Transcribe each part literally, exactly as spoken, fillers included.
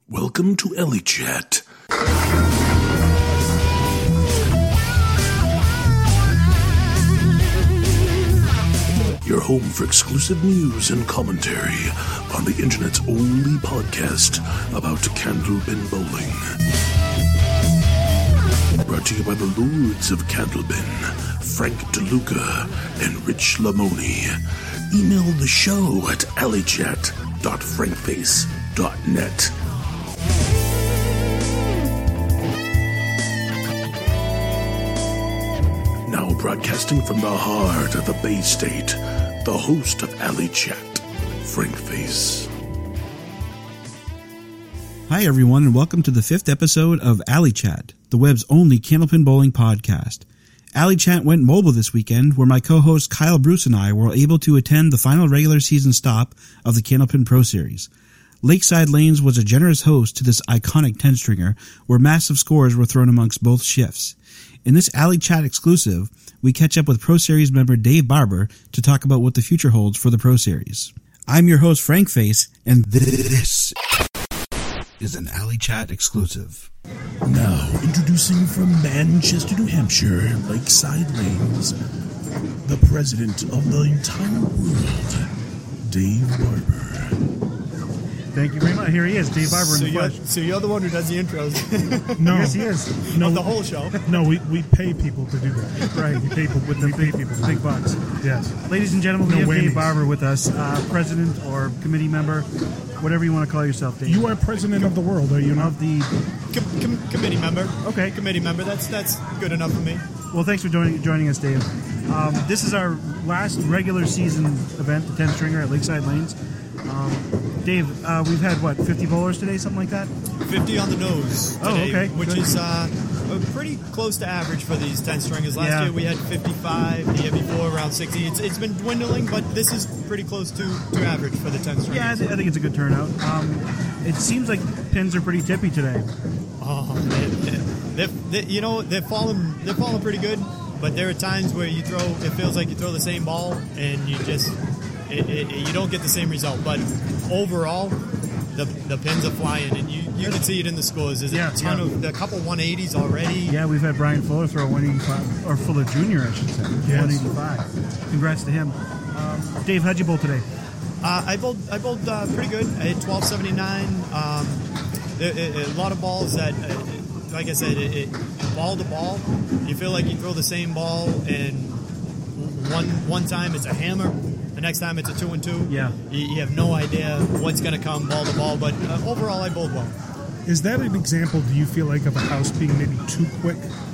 Welcome to Ellie Chat. Your home for exclusive news and commentary on the internet's only podcast about Candlepin Bowling. Brought to you by the Lords of Candlepin, Frank DeLuca and Rich Lamoni. Email the show at alleychat dot frankface dot net. Now broadcasting from the heart of the Bay State, the host of Alley Chat, Frank Face. Hi everyone, and welcome to the fifth episode of Alley Chat, the web's only Candlepin Bowling podcast. Alley Chat went mobile this weekend, where my co-host Kyle Bruce and I were able to attend the final regular season stop of the Candlepin Pro Series. Lakeside Lanes was a generous host to this iconic ten-stringer, where massive scores were thrown amongst both shifts. In this Alley Chat exclusive, we catch up with Pro Series member Dave Barber to talk about what the future holds for the Pro Series. I'm your host Frank Face, and this is an Alley Chat exclusive. Now, introducing from Manchester, New Hampshire, Lakeside Lanes, the president of the entire world, Dave Barber. Thank you very much. Here he is, Dave Barber so in the you're, flesh. So you're the one who does the intros. No. Yes, he is. No, of the whole show. No, we, we pay people to do that. Right, we pay people with the big, people, big bucks. Yes. Ladies and gentlemen, we No have whammies. Dave Barber with us, uh, president or committee member, whatever you want to call yourself, Dave. You are president of the world, are you not? Of the... Com- com- committee member. Okay. Committee member. That's that's good enough for me. Well, thanks for joining, joining us, Dave. Um, this is our last regular season event, the ten-stringer at Lakeside Lanes. Um, Dave, uh, we've had, what, fifty bowlers today, something like that? fifty on the nose today, Oh, okay. which Good. is uh, pretty close to average for these ten-stringers. Last Yeah. year we had fifty-five, the year before around sixty. It's, it's been dwindling, but this is pretty close to, to average for the ten-stringers. Yeah, I, th- I think it's a good turnout. Um, it seems like pins are pretty tippy today. Oh, they, they, they, you know, they're falling, they're falling pretty good, but there are times where you throw, it feels like you throw the same ball, and you just, it, it, you don't get the same result. But overall, the the pins are flying, and you, you can see it in the scores. There's Yeah, a ton yeah. of, a couple one eighties already. Yeah, we've had Brian Fuller throw one eighty-five, or Fuller Junior, I should say, Yes. one eighty-five. Congrats to him. Um, Dave, how'd you bowl today? Uh, I bowled, I bowled uh, pretty good. I had twelve seventy-nine. Um, it, it, a lot of balls that, uh, like I said, it, it, ball to ball, you feel like you throw the same ball, and one one time it's a hammer, the next time it's a two and two. Yeah. You, you have no idea what's going to come ball to ball, but uh, overall I bowled well. Is that an example, do you feel like, of a house being maybe too quick?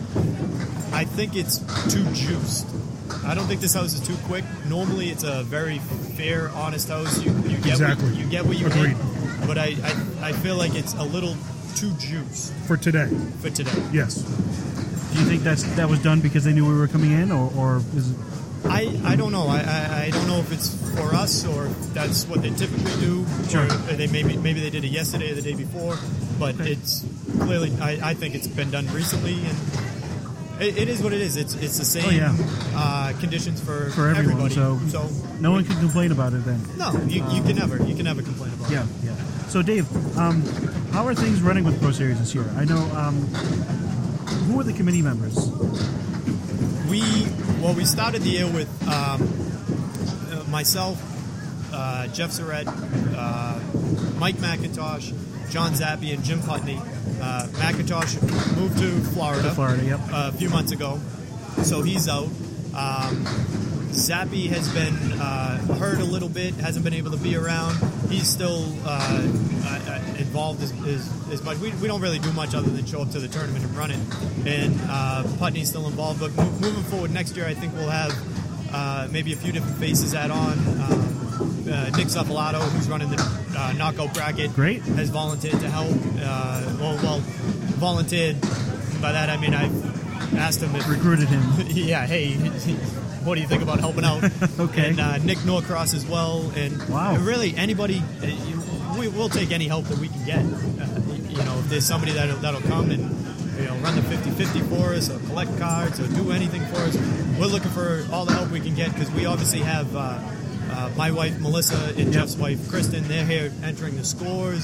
I think it's too juiced. I don't think this house is too quick. Normally, it's a very fair, honest house. You, you get Exactly. what you get what you Agreed. get. But I, I, I feel like it's a little too juiced For today? for today. Yes. Do you think that's that was done because they knew we were coming in, or, or is it... I, I don't know. I, I, I don't know if it's for us or if that's what they typically do. Sure. Or they maybe maybe they did it yesterday or the day before. But Okay. it's clearly I, I think it's been done recently, and it, it is what it is. It's it's the same Oh, yeah. uh, conditions for, for everyone? everybody. So, so no one can complain about it then. no, you, you can never you can never complain about Yeah, it. yeah. So, Dave, um, how are things running with Pro Series this year? I know, um, who are the committee members? We well, we started the year with um, uh, myself, uh, Jeff Surratt, uh, Mike McIntosh, John Zappi, and Jim Putney. Uh, McIntosh moved to Florida, Florida, yep. a few months ago, so he's out. Um, Zappi has been uh, hurt a little bit, hasn't been able to be around. He's still uh, uh, involved as, as, as much. We, we don't really do much other than show up to the tournament and run it. And uh, Putney's still involved. But mo- moving forward next year, I think we'll have uh, maybe a few different faces add on. Um, uh, Nick Zappalato, who's running the uh, knockout bracket, Great. has volunteered to help. Uh, well, well, volunteered. By that I mean I asked him if Recruited him. yeah, hey, what do you think about helping out? Okay. And uh, Nick Norcross as well. And Wow. really, anybody, uh, you- we, we'll take any help that we can get. Uh, you know, if there's somebody that'll, that'll come and, you know, run the fifty-fifty for us or collect cards or do anything for us, we're looking for all the help we can get because we obviously have uh, uh, my wife, Melissa, and Yep. Jeff's wife, Kristen. They're here entering the scores.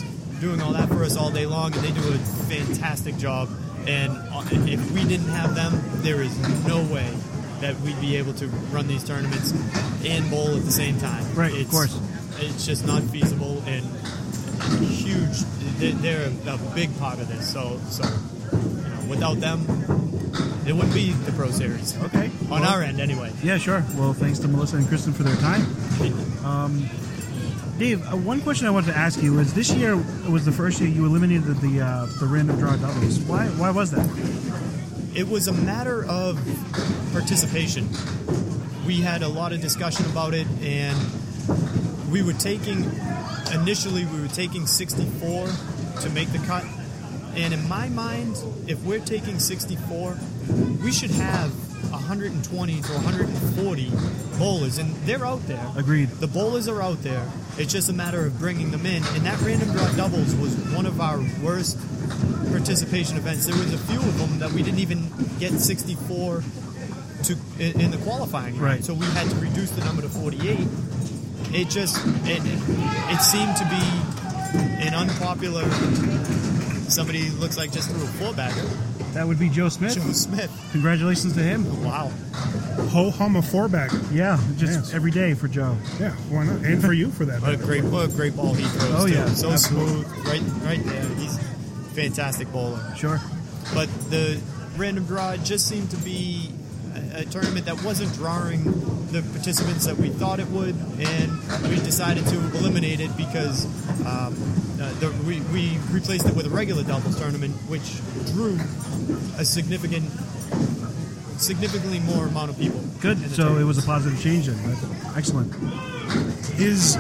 doing all that for us all day long, and they do a fantastic job. And if we didn't have them, there is no way that we'd be able to run these tournaments and bowl at the same time. Right, it's, of course. It's just not feasible, and huge. They're a big part of this. So, so you know, without them, it wouldn't be the Pro Series. Okay. On well, our end, anyway. Yeah, sure. Well, thanks to Melissa and Kristen for their time. Um, Dave, uh, one question I wanted to ask you is: this year was the first year you eliminated the the, uh, the random draw doubles. Why? Why was that? It was a matter of participation. We had a lot of discussion about it, and we were taking initially we were taking sixty-four to make the cut. And in my mind, if we're taking sixty-four, we should have one hundred twenty to one hundred forty bowlers, and they're out there. Agreed. The bowlers are out there. It's just a matter of bringing them in. And that random draw doubles was one of our worst participation events. There was a few of them that we didn't even get sixty-four to in, in the qualifying round. Right. So we had to reduce the number to forty-eight. It just it, it seemed to be an unpopular. Somebody looks like just threw a four-bagger. That would be Joe Smith. Joe Smith. Congratulations to him. Wow. Ho hum a four bagger. Yeah, just Yes. every day for Joe. Yeah, why not? And for you for that. What a great, what a great ball he throws. Oh, too. yeah, So absolutely. smooth. Right, right there. He's a fantastic bowler. Sure. But the random draw just seemed to be a, a tournament that wasn't drawing the participants that we thought it would, and we decided to eliminate it because um, uh, the, we, we replaced it with a regular doubles tournament, which drew a significant, significantly more amount of people. Good. in the So it tournament. was a positive change then. That's excellent. Is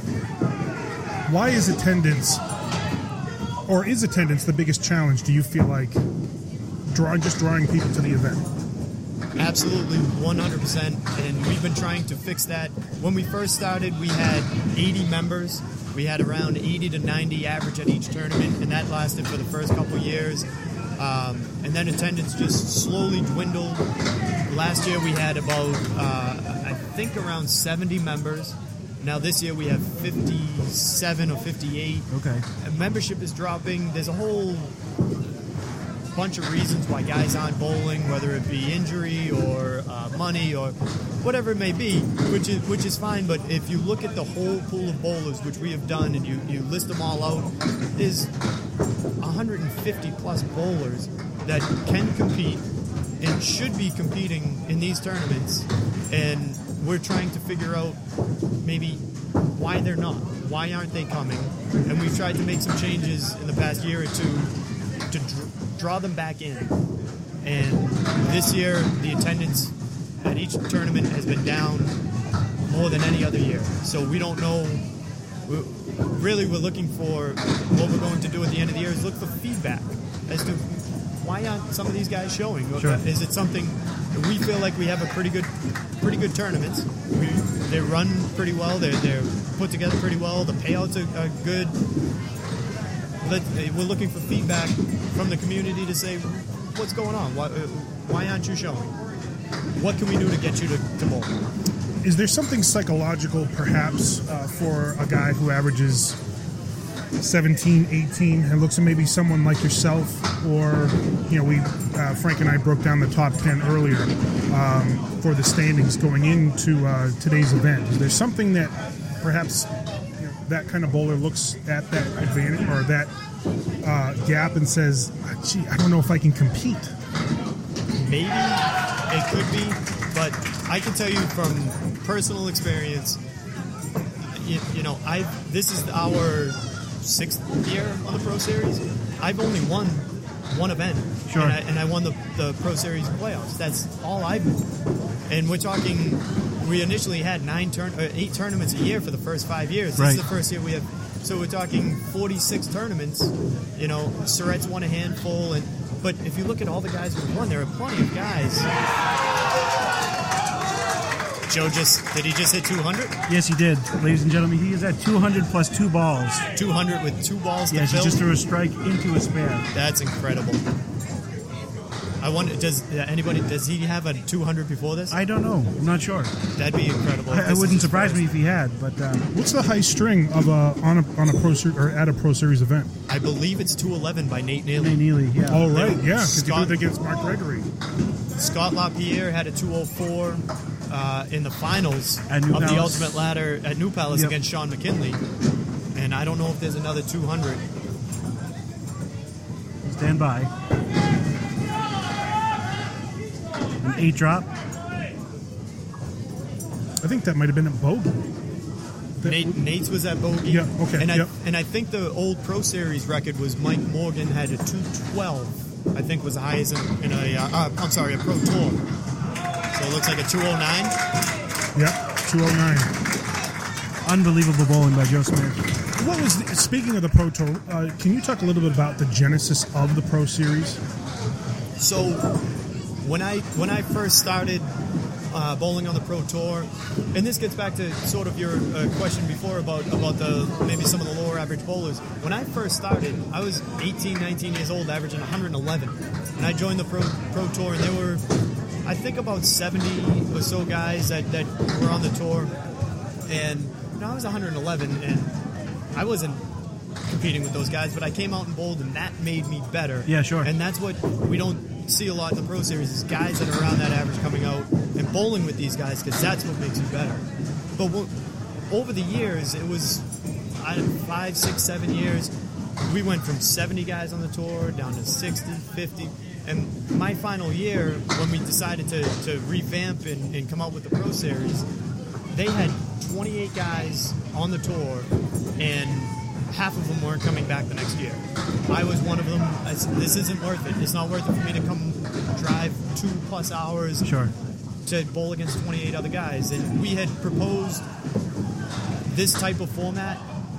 why is attendance or is attendance the biggest challenge? Do you feel like drawing just drawing people to the event? Absolutely, one hundred percent, and we've been trying to fix that. When we first started, we had eighty members. We had around eighty to ninety average at each tournament, and that lasted for the first couple years. Um, and then attendance just slowly dwindled. Last year we had about, uh, I think, around seventy members. Now this year we have fifty-seven or fifty-eight. Okay. And membership is dropping. There's a whole bunch of reasons why guys aren't bowling, whether it be injury or uh, money or whatever it may be, which is which is fine. But if you look at the whole pool of bowlers, which we have done, and you, you list them all out, there's one hundred fifty plus bowlers that can compete and should be competing in these tournaments, and we're trying to figure out maybe why they're not, why aren't they coming, and we've tried to make some changes in the past year or two to dr- draw them back in. And this year, the attendance at each tournament has been down more than any other year. So we don't know. We, really, we're looking for what we're going to do at the end of the year is look for feedback as to why aren't some of these guys showing? Sure. Is it something we feel like we have a pretty good, pretty good tournaments? We, they run pretty well. They're they're put together pretty well. The payouts are, are good. We're looking for feedback from the community to say, what's going on? Why, why aren't you showing? What can we do to get you to, to bowl? Is there something psychological, perhaps, uh, for a guy who averages seventeen, eighteen, and looks at maybe someone like yourself, or, you know, we, uh, Frank and I broke down the top ten earlier um, for the standings going into uh, today's event. Is there something that perhaps you know, that kind of bowler looks at that advantage or that uh, gap and says, gee, I don't know if I can compete? Maybe it could be, but I can tell you from personal experience, you, you know, I this is our sixth year on the Pro Series. I've only won one event, Sure. and, I, and I won the, the Pro Series playoffs. That's all I've won. And we're talking, we initially had nine turn, uh, eight tournaments a year for the first five years. This Right. is the first year we have, so we're talking forty-six tournaments. You know, Surratt's won a handful, and but if you look at all the guys who won, there are plenty of guys. Joe just, did he just hit two hundred? Yes, he did. Ladies and gentlemen, he is at two hundred plus two balls. two hundred with two balls to Yes, he fill? just threw a strike into a spare. That's incredible. I wonder, does uh, anybody, does he have a two hundred before this? I don't know. I'm not sure. That'd be incredible. I, if it this wouldn't is his surprise first. me if he had, but uh, What's the high string of a on a on a pro ser- or at a Pro Series event? I believe it's two eleven by Nate Neely. Nate Neely, yeah. Oh right, Yeah. yeah, because you Scott- did it against Mark Gregory. Scott LaPierre had a two oh four uh, in the finals At New of the Palace. Ultimate Ladder at New Palace Yep. against Sean McKinley. And I don't know if there's another two hundred. Stand by. An eight drop. I think that might have been at Bogey. That- Nate, Nate's was at Bogey. Yeah, okay, And I, yep. and I think the old Pro Series record was Mike Morgan had a two twelve, I think was the highest in, in a, uh, uh, I'm sorry, a Pro Tour. So it looks like a two oh nine. Yeah, two oh nine. Unbelievable bowling by Joe Smith. What was the, speaking of the Pro Tour? Uh, can you talk a little bit about the genesis of the Pro Series? So when I when I first started uh, bowling on the Pro Tour, and this gets back to sort of your uh, question before about about the maybe some of the lower average bowlers. When I first started, I was eighteen, nineteen years old, averaging one eleven, and I joined the Pro Pro Tour, and there were I think about seventy or so guys that, that were on the tour, and you know, I was one eleven, and I wasn't competing with those guys, but I came out and bowled, and that made me better. Yeah, sure. And that's what we don't see a lot in the Pro Series is guys that are around that average coming out and bowling with these guys because that's what makes you better. But what, over the years, it was I don't know, five, six, seven years, we went from seventy guys on the tour down to sixty, fifty. And my final year, when we decided to, to revamp and, and come out with the Pro Series, they had twenty-eight guys on the tour, and half of them weren't coming back the next year. I was one of them. I said, this isn't worth it. It's not worth it for me to come drive two plus hours Sure. to bowl against twenty-eight other guys. And we had proposed this type of format,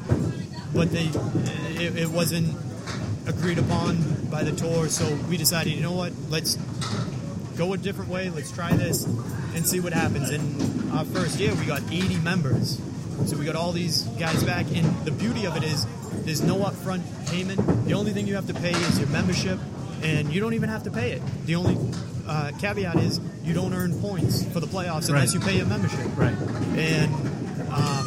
but they it, it wasn't agreed upon by the tour. So we decided, you know what, let's go a different way. Let's try this and see what happens. And our first year, we got eighty members. So we got all these guys back. And the beauty of it is there's no upfront payment. The only thing you have to pay is your membership, and you don't even have to pay it. The only uh, caveat is you don't earn points for the playoffs unless Right. you pay a membership. Right. And um,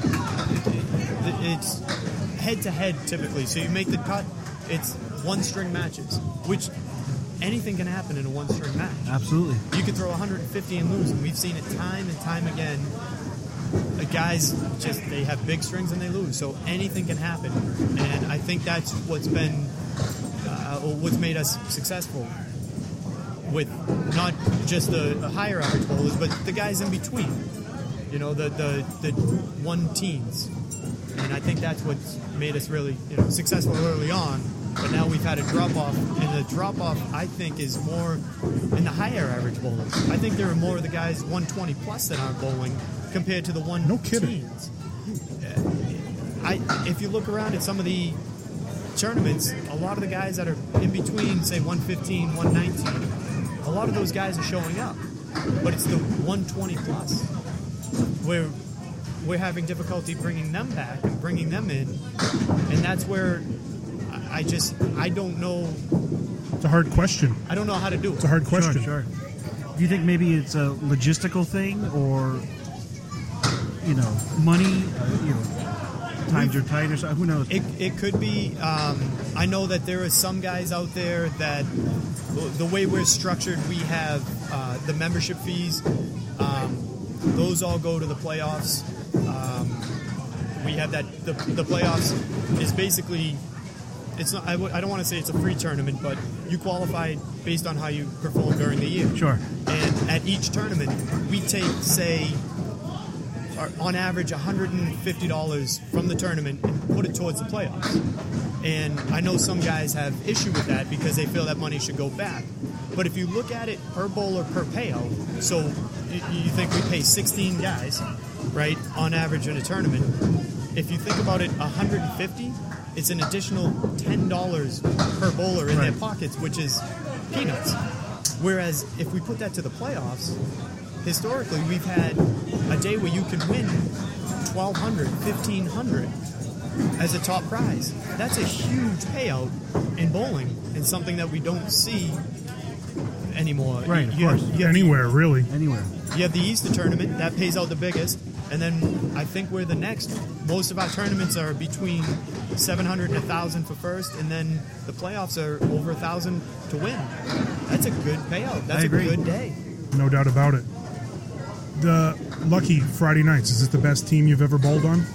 it- it's head-to-head typically. So you make the cut, it's one-string matches, which anything can happen in a one-string match. Absolutely. You could throw one hundred fifty and lose, and we've seen it time and time again. The guys just, they have big strings and they lose, so anything can happen. And I think that's what's been, uh, what's made us successful with not just the, the higher average bowlers, but the guys in between. You know, the, the, the one teens. And I think that's what's made us really, you know, successful early on. But now we've had a drop-off, and the drop-off, I think, is more in the higher average bowlers. I think there are more of the guys one twenty plus that aren't bowling compared to the one No kidding. teens. I, if you look around at some of the tournaments, a lot of the guys that are in between, say, one fifteen, one nineteen, a lot of those guys are showing up. But it's the one twenty plus where we're having difficulty bringing them back and bringing them in. And that's where I just, I don't know, It's a hard question. I don't know how to do it. It's a hard question. Sure, sure. Do you think maybe it's a logistical thing, or you know, money? Uh, you know, times are tight, or something? Who knows? It, it could be. Um, I know that there are some guys out there that the way we're structured, we have uh, the membership fees. Um, those all go to the playoffs. Um, we have that. The, the playoffs is basically. It's not. I, w- I don't want to say it's a free tournament, but you qualify based on how you perform during the year. Sure. And at each tournament, we take, say, our- on average, one hundred fifty dollars from the tournament and put it towards the playoffs. And I know some guys have issue with that because they feel that money should go back. But if you look at it per bowler per payout, so you, you think we pay sixteen guys, right, on average in a tournament. If you think about it, one hundred fifty, it's an additional ten dollars per bowler in Right. their pockets, which is peanuts. Whereas if we put that to the playoffs, historically we've had a day where you can win twelve hundred, fifteen hundred as a top prize. That's a huge payout in bowling, and something that we don't see anymore. Right, You- of you course. have- you have Anywhere, really. the, Anywhere. you have the Easter tournament that pays out the biggest, and then I think we're the next. Most of our tournaments are between seven hundred and one thousand for first, and then the playoffs are over one thousand to win. That's a good payout. That's I a agree. good day. No doubt about it. The Lucky Friday nights, is it the best team you've ever bowled on?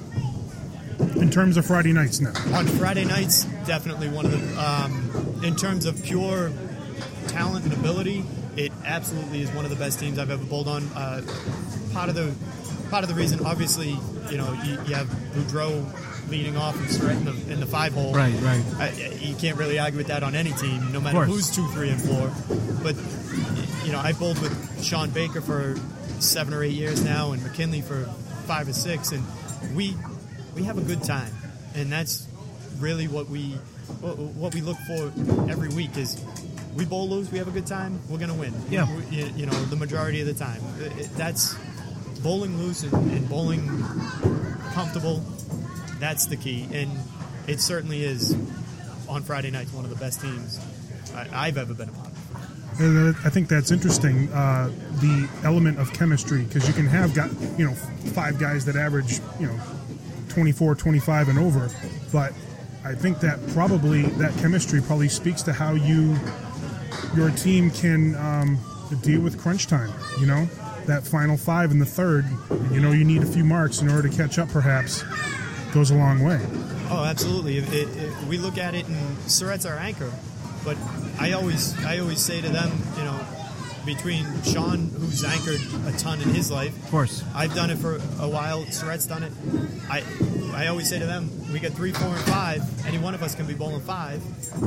In terms of Friday nights now. On Friday nights, definitely one of the. Um, in terms of pure talent and ability, it absolutely is one of the best teams I've ever bowled on. Uh, part of the part of the reason, obviously, you know, you, you have Boudreau leading off and Surratt in the, in the five hole. Right, right. I, you can't really argue with that on any team, no matter course. who's two, three, and four. But you know, I bowled with Sean Baker for seven or eight years now, and McKinley for five or six, and we we have a good time, and that's really what we what, what we look for every week is we bowl loose, we have a good time, we're gonna win. Yeah. We- you, you know, the majority of the time. It- it- that's bowling loose and, and bowling comfortable. That's the key, and it certainly is on Friday nights one of the best teams I, I've ever been a part of. And I think that's interesting, uh, the element of chemistry, because you can have got you know five guys that average you know twenty-four, twenty-five and over, but I think that probably that chemistry probably speaks to how you your team can um, deal with crunch time. You know, that final five in the third, you know, you need a few marks in order to catch up. Perhaps goes a long way. Oh, absolutely. It, it, it, we look at it, and Surratt's our anchor. But I always, I always say to them, you know, between Sean, who's anchored a ton in his life, Of course. I've done it for a while. Surratt's done it. I, I always say to them, we got three, four, and five. Any one of us can be bowling five.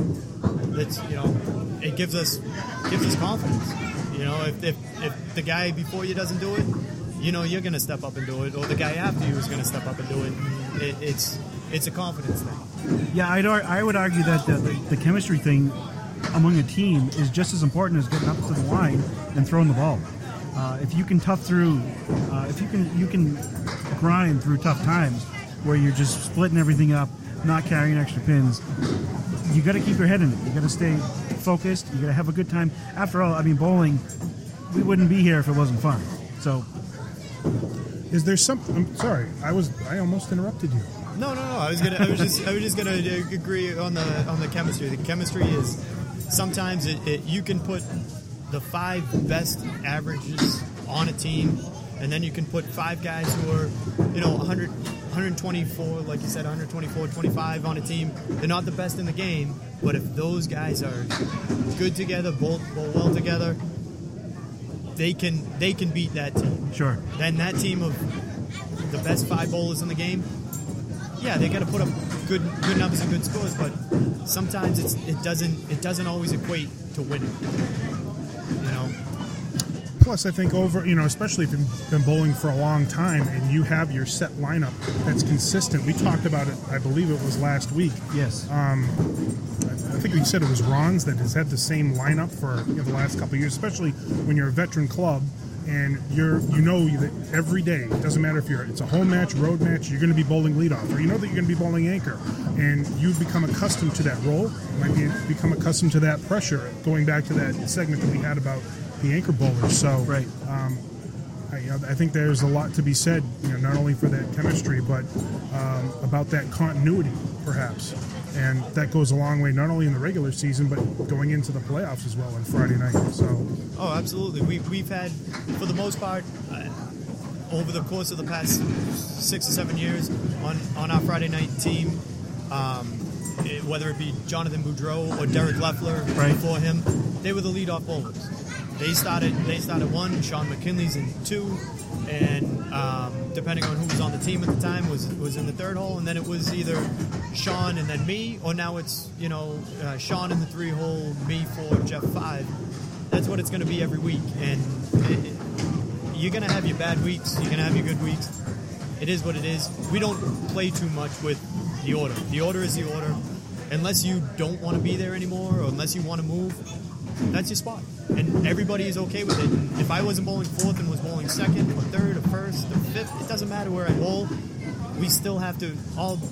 That's you know, it gives us, gives us confidence. You know, if if, if the guy before you doesn't do it, you know you're going to step up and do it, or the guy after you is going to step up and do it. it it's it's a confidence thing. Yeah, I'd, ar- I would argue that the, the, the chemistry thing among a team is just as important as getting up to the line and throwing the ball. Uh, if you can tough through, uh, if you can you can grind through tough times where you're just splitting everything up, not carrying extra pins, you got to keep your head in it. You got to stay focused. You got to have a good time. After all, I mean, bowling, we wouldn't be here if it wasn't fun. So, Is there something? I'm sorry, I was I almost interrupted you. No, no, no. I was gonna. I was just. I was just gonna uh, agree on the on the chemistry. The chemistry is sometimes it, it you can put the five best averages on a team, and then you can put five guys who are, you know, one hundred, one twenty-four, like you said, one twenty-four, twenty-five on a team. They're not the best in the game, but if those guys are good together, bowl, bowl well together, they can they can beat that team. sure. Then that team of the best five bowlers in the game, yeah, they got to put up good good numbers and good scores, but sometimes it's, it doesn't it doesn't always equate to winning. You know, Plus, I think over, you know, especially if you've been bowling for a long time and you have your set lineup that's consistent. We talked about it, I believe it was last week. Yes. I think we said it was Ron's that has had the same lineup for you know, the last couple of years, especially when you're a veteran club and you're, you know that every day, it doesn't matter if you're, it's a home match, road match, you're going to be bowling leadoff, or you know that you're going to be bowling anchor, and you've become accustomed to that role, might be become accustomed to that pressure, going back to that segment that we had about the anchor bowlers. So, Right. um, I, you know, I think there's a lot to be said, you know, not only for that chemistry, but um, about that continuity, perhaps. And that goes a long way, not only in the regular season, but going into the playoffs as well on Friday night. So, oh, absolutely. We we've had, for the most part, uh, over the course of the past six or seven years, on on our Friday night team, um, it, whether it be Jonathan Boudreau or Derek Leffler Right. before him, they were the leadoff bowlers. They started. They started one. Sean McKinley's in two, and um, depending on who was on the team at the time, was was in the third hole. And then it was either Sean and then me, or now it's you know uh, Sean in the three hole, me four, Jeff five. That's what it's going to be every week, and it, it, you're going to have your bad weeks. You're going to have your good weeks. It is what it is. We don't play too much with the order. The order is the order. Unless you don't want to be there anymore, or unless you want to move, that's your spot. And everybody is okay with it. And if I wasn't bowling fourth and was bowling second or third or first or fifth, it doesn't matter where I bowl. We still have to all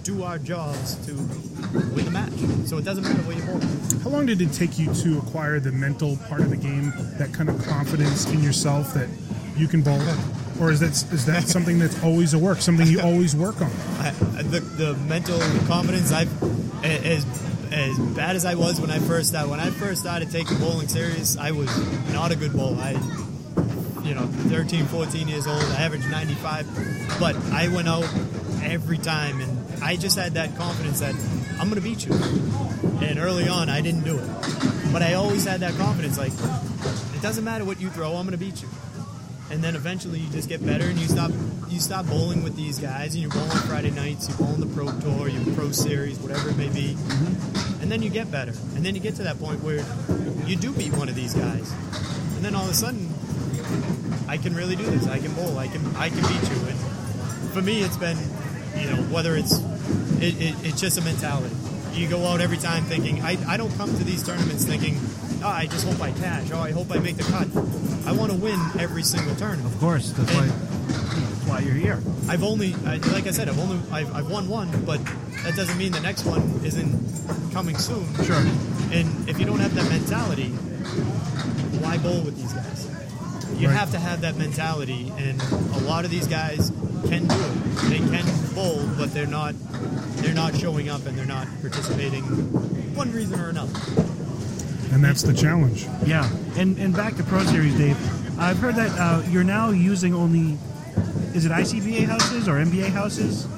do our jobs to win the match. So it doesn't matter where you're bowling. How long did it take you to acquire the mental part of the game, that kind of confidence in yourself that you can bowl? Or is that is that something that's always a work, something you always work on? I, the the mental confidence, I've as as bad as I was when I first started. When I first started taking bowling serious, I was not a good bowler. I, you know, thirteen, fourteen years old, I averaged ninety-five, but I went out every time, and I just had that confidence that I'm going to beat you. And early on, I didn't do it, but I always had that confidence, like, it doesn't matter what you throw, I'm going to beat you. And then eventually you just get better, and you stop you stop bowling with these guys, and you bowl on Friday nights, you bowl in the Pro Tour, you Pro Series, whatever it may be, mm-hmm. and then you get better. And then you get to that point where you do beat one of these guys. And then all of a sudden, I can really do this. I can bowl. I can I can beat you. And for me, it's been, you know, whether it's, it, it, it's just a mentality. You go out every time thinking, I, I don't come to these tournaments thinking, oh, I just hope I cash. Oh, I hope I make the cut. I want to win every single tournament. Of course, that's and why that's why you're here. I've only, I, like I said, I've only I've, I've won one, but that doesn't mean the next one isn't coming soon. Sure. And if you don't have that mentality, why bowl with these guys? You Right. have to have that mentality, and a lot of these guys can do it. They can bowl, but they're not they're not showing up, and they're not participating one reason or another. And that's the challenge. Yeah, and and back to Pro Series, Dave. I've heard that uh, you're now using only, is it I C B A houses or N B A houses?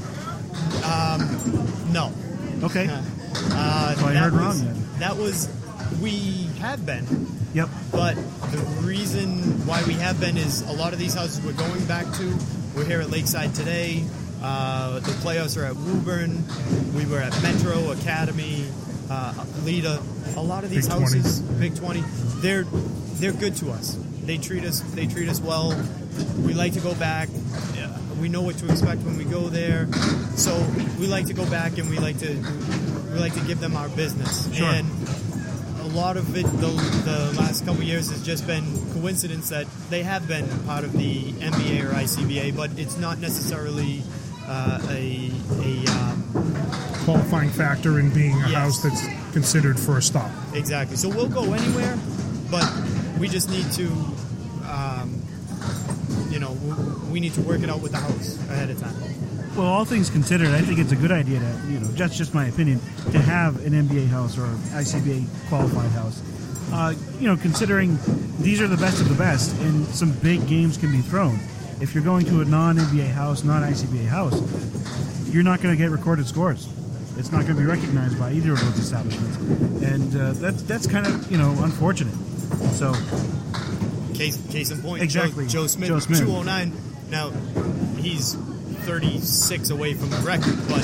No. Okay. Uh, So I that heard was, wrong then. That was, we have been, Yep. but the reason why we have been is a lot of these houses we're going back to. We're here at Lakeside today. Uh, the playoffs are at Woburn. We were at Metro, Academy, uh, Lita. A lot of these Big twenty. houses, Big twenty, they're they're good to us. They treat us they treat us well. We like to go back. Yeah, we know what to expect when we go there. So we like to go back, and we like to we like to give them our business. Sure. And a lot of it, the, the last couple of years, has just been coincidence that they have been part of the N B A or I C B A, but it's not necessarily uh, a a um, Qualifying factor in being a Yes. house that's considered for a stop. exactly. So we'll go anywhere, but we just need to, um, you know, we, we need to work it out with the house ahead of time. Well, all things considered, I think it's a good idea to, you know, that's just my opinion, to have an N B A house or I C B A qualified house. Uh, you know, considering these are the best of the best, and some big games can be thrown. If you're going to a non-N B A house, non-I C B A house, you're not going to get recorded scores. It's not going to be recognized by either of those establishments, and uh, that's that's kind of, you know, unfortunate. So, Case, case in point, Exactly. Joe, Joe Smith, Joe Smith. two oh nine. Now, he's thirty-six away from the record, but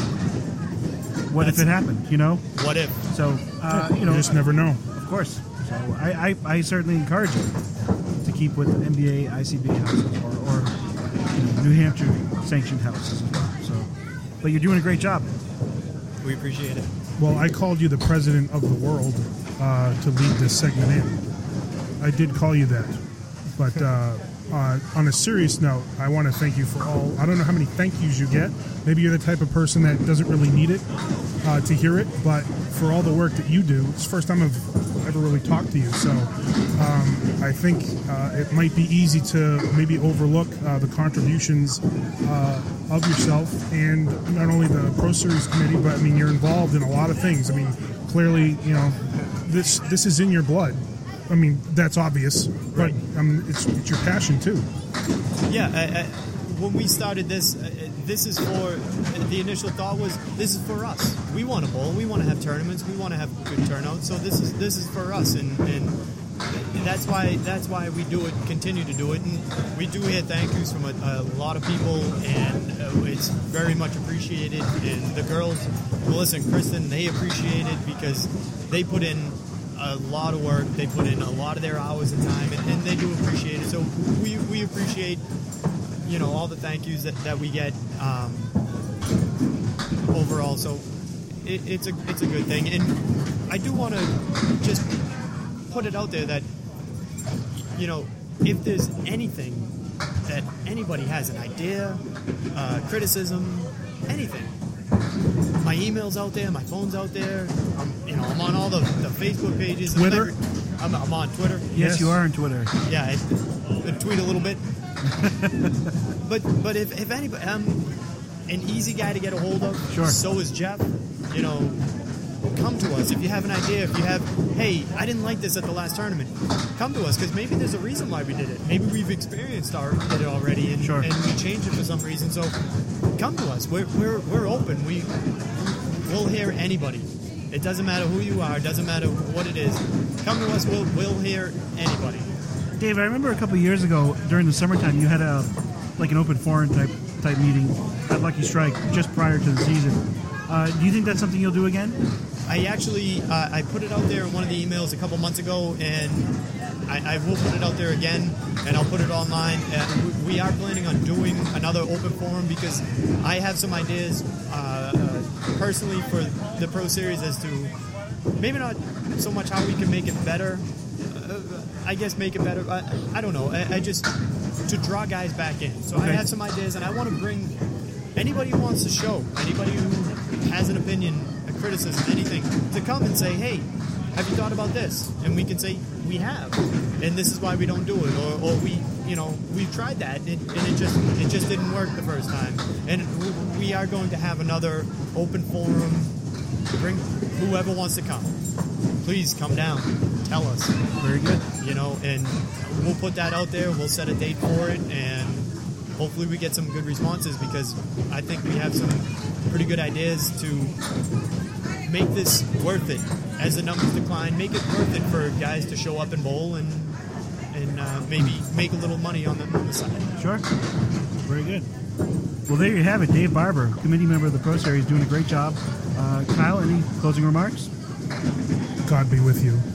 what if That's- it happened? You know, what if? so uh, you You know, just never know. of course. So I, I, I certainly encourage you to keep with N B A, I C B A houses, or, or you know, New Hampshire sanctioned houses as well. So, but you're doing a great job. We appreciate it. Well, I called you the president of the world uh, to lead this segment in. I did call you that. But uh, uh, on a serious note, I want to thank you for all. I don't know how many thank yous you get. Maybe you're the type of person that doesn't really need it uh, to hear it. But for all the work that you do, it's the first time I've ever really talked to you. So um, I think uh, it might be easy to maybe overlook uh, the contributions uh, of yourself and not only the Pro Series committee, but I mean, you're involved in a lot of things. I mean, clearly, you know, this this is in your blood. I mean, that's obvious, but um, it's, it's your passion too. Yeah, I, I, when we started this, uh, this is for, the initial thought was, this is for us. We want to bowl, we want to have tournaments, we want to have good turnouts, so this is this is for us, and, and that's why that's why we do it, continue to do it, and we do hear thank yous from a, a lot of people, and uh, it's very much appreciated, and the girls, Melissa and Kristen, they appreciate it because they put in a lot of work, they put in a lot of their hours and time, and, and they do appreciate it. So we, we appreciate, you know, all the thank yous that, that we get um, overall. So it, it's a it's a good thing, and I do want to just put it out there that, you know, if there's anything that anybody has, an idea, uh, criticism, anything, my email's out there, my phone's out there. I'm, you know, I'm on all the, the Facebook pages. Twitter? I'm, I'm on Twitter. Yes, Yes. you are on Twitter. Yeah, I, I tweet a little bit. but but if, if anybody, I'm an easy guy to get a hold of. Sure. So is Jeff. You know, come to us if you have an idea. If you have, hey, I didn't like this at the last tournament. Come to us, because maybe there's a reason why we did it. Maybe we've experienced our did it already, and, Sure. and we changed it for some reason. So come to us. We're we're we're open. We we'll hear anybody. It doesn't matter who you are. It doesn't matter what it is. Come to us. We'll we'll hear anybody. Dave, I remember a couple of years ago during the summertime, you had a like an open forum type type meeting at Lucky Strike just prior to the season. Uh, do you think that's something you'll do again? I actually uh, I put it out there in one of the emails a couple months ago, and I, I will put it out there again, and I'll put it online. And we are planning on doing another open forum, because I have some ideas uh, uh, personally for the Pro Series as to maybe not so much how we can make it better. Uh, I guess make it better. I, I don't know. I, I just to draw guys back in. So Okay. I have some ideas, and I want to bring anybody who wants to show, anybody who has an opinion, a criticism, anything, to come and say, hey, have you thought about this? And we can say, we have, and this is why we don't do it, or, or we, you know, we've tried that, and it, and it just it just didn't work the first time. And we are going to have another open forum. Bring whoever wants to come. Please come down. Tell us. Very good. You know, and we'll put that out there. We'll set a date for it, and hopefully we get some good responses, because I think we have some pretty good ideas to make this worth it. As the numbers decline, make it worth it for guys to show up and bowl and and uh, maybe make a little money on the, on the side. Sure. Very good. Well, there you have it. Dave Barber, committee member of the Pro Series, doing a great job. Uh, Kyle, any closing remarks? God be with you.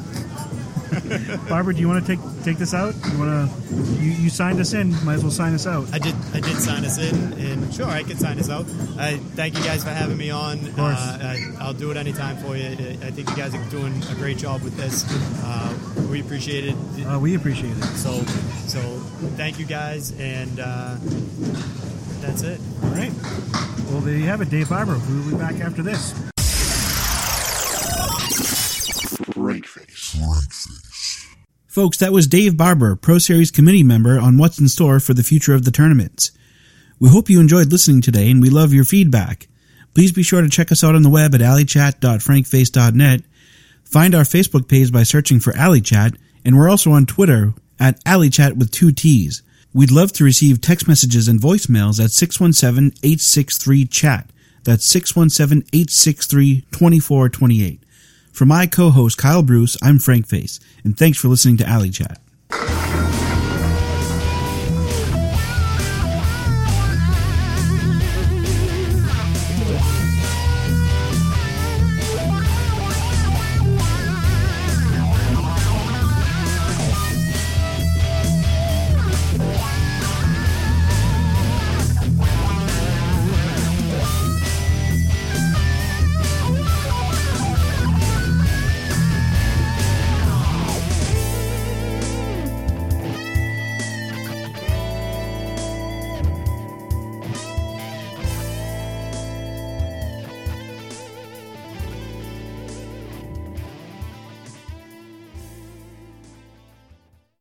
Barber, do you want to take take this out? You want to? You, you signed us in. Might as well sign us out. I did. I did sign us in, and sure, I can sign us out. I thank you guys for having me on. Of course. Uh, I, I'll do it anytime for you. I think you guys are doing a great job with this. Uh, we appreciate it. Uh, we appreciate it. So, so thank you guys, and uh, that's it. All right. Well, there you have it. Dave Barber. We'll be back after this. Frank Face. Folks, that was Dave Barber, Pro Series committee member, on what's in store for the future of the tournaments. We hope you enjoyed listening today, and we love your feedback. Please be sure to check us out on the web at alley chat dot frank face dot net. Find our Facebook page by searching for AlleyChat, and we're also on Twitter at AlleyChat with two T's. We'd love to receive text messages and voicemails at six one seven, eight six three, chat. That's six one seven, eight six three, two four two eight. For my co-host Kyle Bruce, I'm Frank Face, and thanks for listening to AlleyChat.